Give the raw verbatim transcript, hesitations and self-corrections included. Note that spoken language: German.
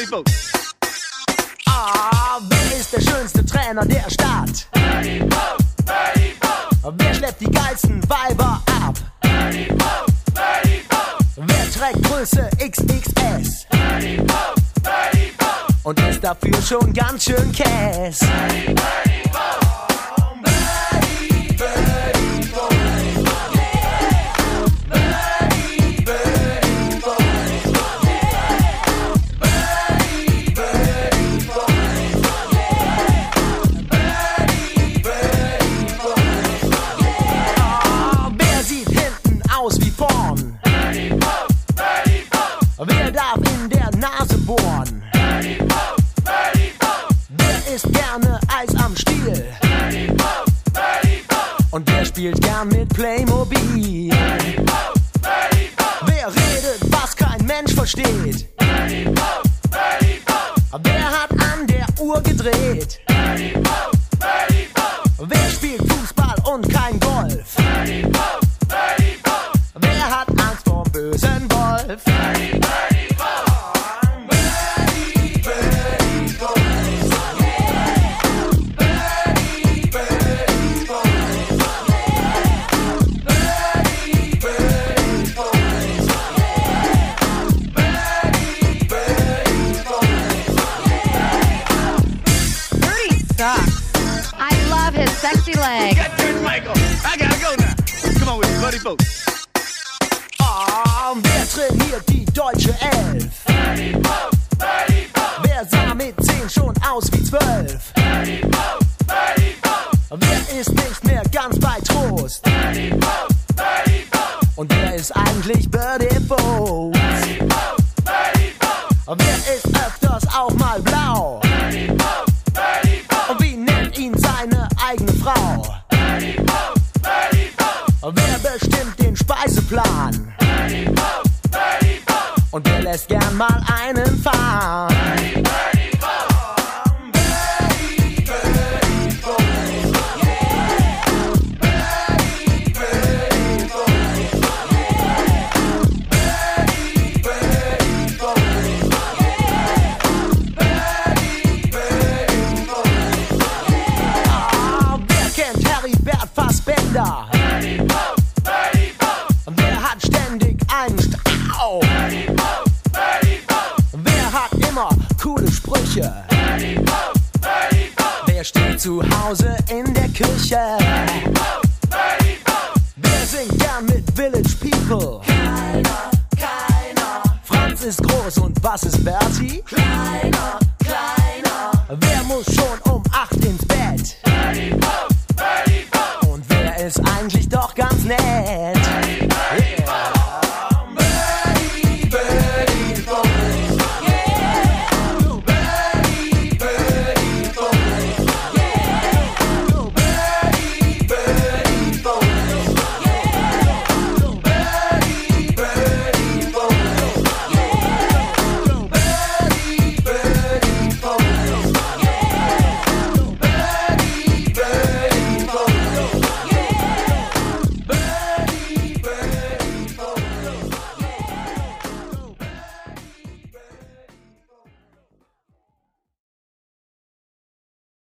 Boat. Ah, wer ist der schönste Trainer der Stadt? Bernie Boat, Bernie Boat. Wer schleppt die geilsten Weiber ab? Bernie Boat, Bernie Boat. Wer trägt Größe X X S? Bernie Boat, Bernie Boat. Und ist dafür schon ganz schön Käse. Bernie, Bernie Boat. Bernie, Bernie Boat. Bernie, Bernie Boat. Bernie, Bernie Boat. Bernie, Bernie Boat. Ah, wer sieht hinten aus wie vorn? Bernie Boat, Bernie Boat. Wer darf in der Nase bohren? Bernie Boat, Bernie Boat. Wer isst gerne Eis am Stiel? Bernie Boat, Bernie Boat. Und wer spielt gern mit Playmobil? Bernie Boat, Bernie Boat. Wer redet, was kein Mensch versteht? Bernie Boat, Bernie Boat. Wer hat an der Uhr gedreht? Bernie Boat, Bernie Boat. Wer spielt Fußball und kein Golf? Bernie Boat, Bernie Boat. Wer hat Angst vor dem bösen Wolf? Bernie, Bernie Boat. Bernie, Bernie Boat. Bernie, Bernie Boat. Bernie, Bernie Boat. Bernie, Bernie Boat. Bernie sucks. I love his sexy legs. Get to Michael. I gotta go now. Come on with me, buddy boat. Ah, wer trainiert die deutsche Elf? Bernie Boat, Bernie Boat. Wer sah mit zehn schon aus wie zwölf? Bernie Boat, Bernie Boat. Wer ist nicht mehr ganz bei Trost? Bernie Boat, Bernie Boat. Und wer ist eigentlich Birdie Boat? Bernie Boat, Bernie Boat. Wer ist öfters auch mal blau? Bernie Boat, Bernie Boat. Und wie nennt ihn seine eigene Frau? Bernie Boat, Bernie Boat. Wer bestimmt den Speiseplan? Bernie Boat, Bernie Boat. Und wer lässt gern mal einen fahren? Bernie, Bernie Boat. Bernie, Bernie Boat. Bernie, Bernie Boat. Bernie, Bernie Boat. Bernie, Bernie Boat. Ah, wer kennt Heribert Fassbender? Bernie Boat, Bernie Boat. Wer hat ständig einen Stau? Bernie Boat, Bernie Boat. Wer hat immer coole Sprüche? Bernie Boat, Bernie Boat. Wer steht zu Hause in der Küche? Bernie Boat, Bernie Boat. Wer singt gern mit Village People? Keiner, keiner, Franz ist groß und was ist Bertie? kleiner,